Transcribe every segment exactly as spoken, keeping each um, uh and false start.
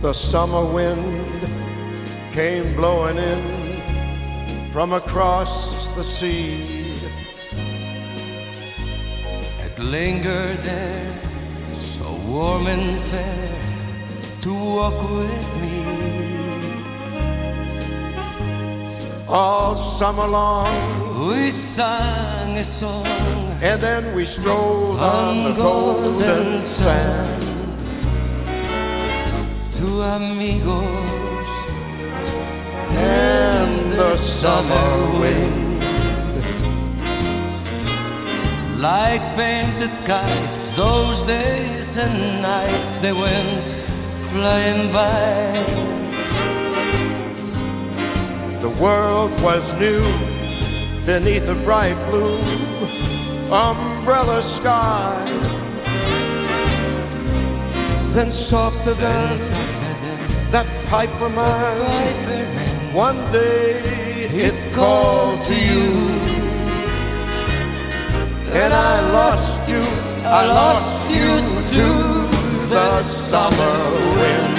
The summer wind came blowing in from across the sea. It lingered there, so warm and fair, to walk with me. All summer long we sang a song, and then we strolled on, on the golden, golden sand. Two amigos and the summer wind, like painted kites, those days and nights they went flying by. The world was new beneath a bright blue umbrella sky. Then softer than that piper man, one day it called to you, and I lost you, I lost you to the summer wind.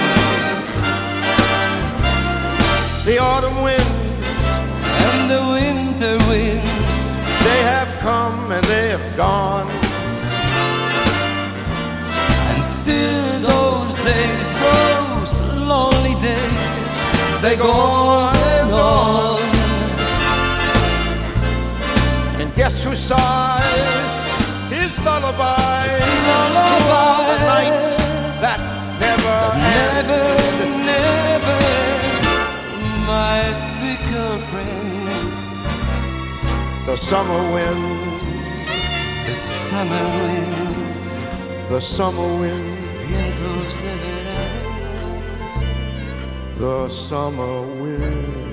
The autumn winds and the winter winds, they have come and they have gone, and still those days, those lonely days, they go on and on. And guess who sighs his lullaby, lullaby, the nights that never that never, end. never, my sweet girlfriend. The summer winds, the summer winds, the summer winds, vientos de verano, the summer winds.